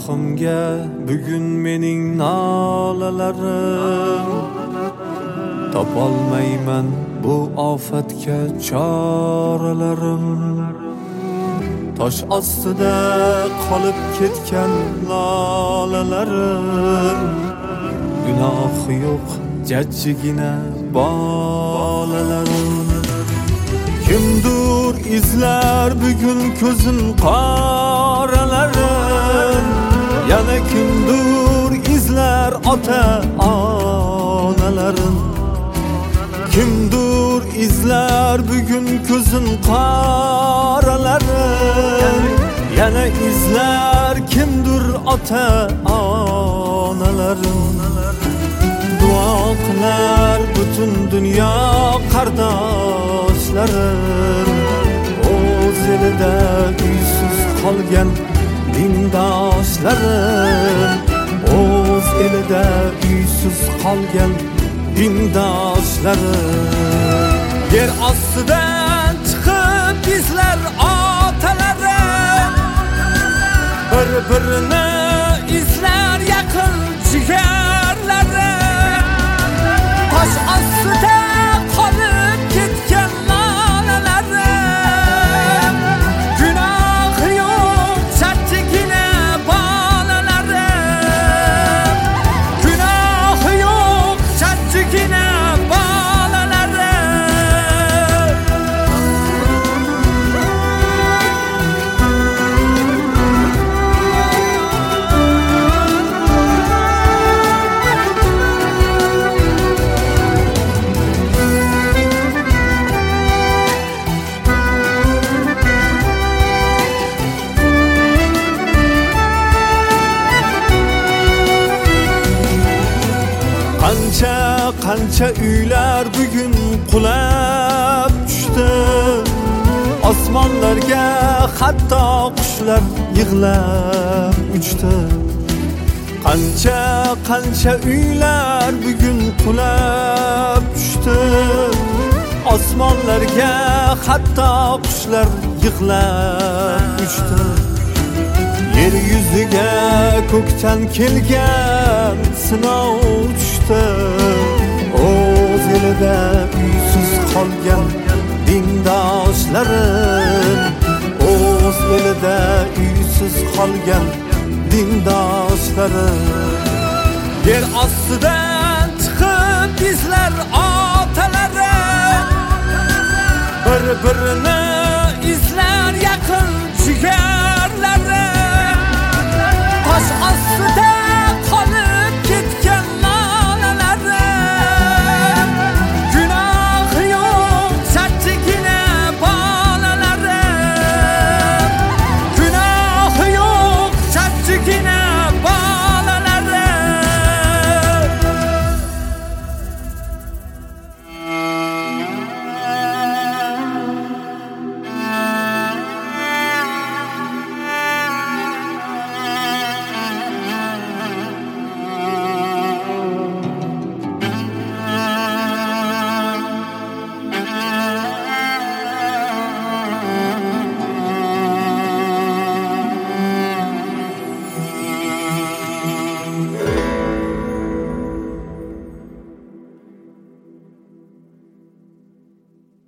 Ilohimga bugun mening nolalarim, topolmayman bu ofatga choralarim. Tosh ostida qolib ketgan lolalarim, gunohi yo'q jajjigina bolalarim. Kimdir izlar bugun ko'zim qoralarim, yana kimdir izlar ota-onalarim. Kimdir izlar bugun ko'zim qoralarim, yana izlar kimdir ota-onalarim. Duo qilar butun dunyo qardoshlarim, o'z elida uysiz qolgan dindoshlarim, o'z elida uysiz qolgan dindoshlarim. Yer ostidan chiqib izlar otalarim, bir-birini izlar yaqin jigarlarim. Tosh ostida qolib ketgan lolalarim, gunohi yo'q jajjigina bolalarim, gunohi yo'q jajjigina bolalarim. Qancha uylar bugun qulab tushdi, osmonlarga hatto qushlar yig'lab uchdi. Qancha uylar bugun qulab tushdi, osmonlarga hatto qushlar yig'lab uchdi. Yer yuziga ko'kdan kelgan sinov tushdi, o'z elida uysiz qolgan dindoshlarim, o'z elida uysiz qolgan dindoshlarim. Yer ostidan chiqib izlar otalarim, bir-birini izlar yaqin jigar